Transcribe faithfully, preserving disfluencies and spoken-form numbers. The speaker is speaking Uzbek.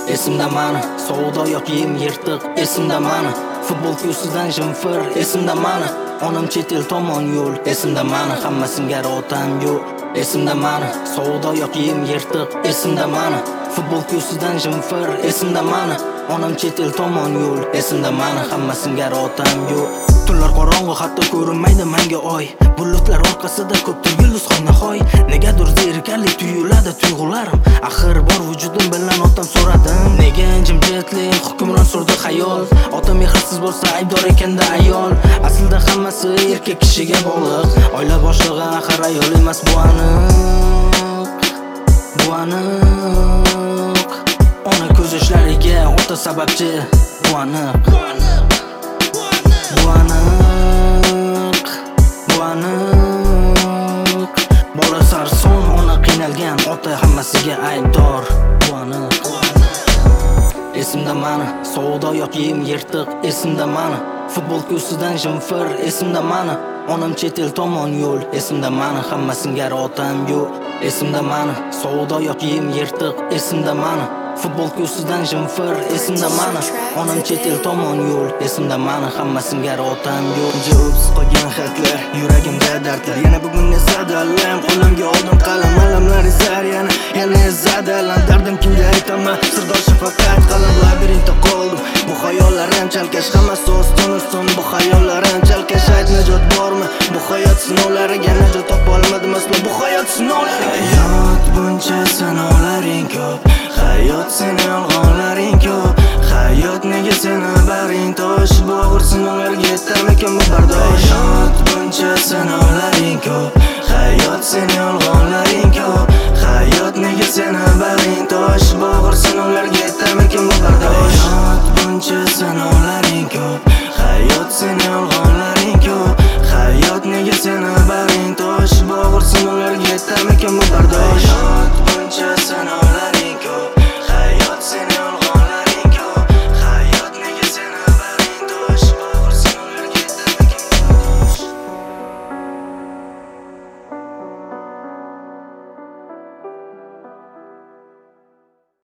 Esimda mani savdo yoki yem yirtiq. Esimda mani futbolka ustidan jimfir. Esimda mani onam chet el tomon yo'l. Esimda mani hamma singari otam yo'q. Esimda mani savdo yoki yem yirtiq. Esimda mani futbolka ustidan jimfir. Esimda mani onam chet el tomon yo'l. Esimda mani hamma singari otam yo'q. Tunlar qorong'u, hatto ko'rinmaydi menga oy. Bulutlar orqasida ko'pdir yulduz hoynahoy. Negadir zerikarli tuyuladi tuyg'ularim. Axir bor vujudim bilan otam so'radim. Nega jimjitlik hukmron surdi xayol? Otam mehrsiz bo'lsa aybdor ekanda ayol. Aslida hammasi erkak kishiga bog'liq. Oila boshlig'i axir ayol emas, bu aniq. Bu aniq. Ona ko'z yoshlariga ota sababchi, bu aniq. Bu aniq, bu aniq. Bola sarson, ona qiynalgan, ota hammasiga aybdor. Bu aniq. Esimda mani savdo yoki yem yirtiq. Esimda mani futbolka ustidan jimfir. Esimda mani onam chet el tomon yo'l. Esimda mani hamma singari otam yo'q. Esimda mani savdo yoki yem yirtiq. Esimda mani futbolka ustidan jimfir. Esimda mani onam chet el tomon yo'l. Esimda mani hamma singari otam yo'q. Javobsiz qolgan xatlar, yuragimda dardlar. Yana bugun esa dalam, qo'limga oldim qalam, alamlar izar yana, yana zadalan. Dardim kimga aytaman, sirdoshi faqat qalam. Labirintda qoldim, bu xayollarim chalkash, hammasi oston oston. Bu xayollarim chalkash, ayt najot bormi? Bu hayot sinovlariga najot topolmadim aslo. Bu hayot sinovlari. Hayot buncha sinovlaring ko'p. Hayot seni yolg'onlaring ko'p. Hayot nega seni baring tosh? Bu og'ir sinovlarga yetarmikan bu bardosh? Hayot buncha sinovlaring ko'p. Hayot seni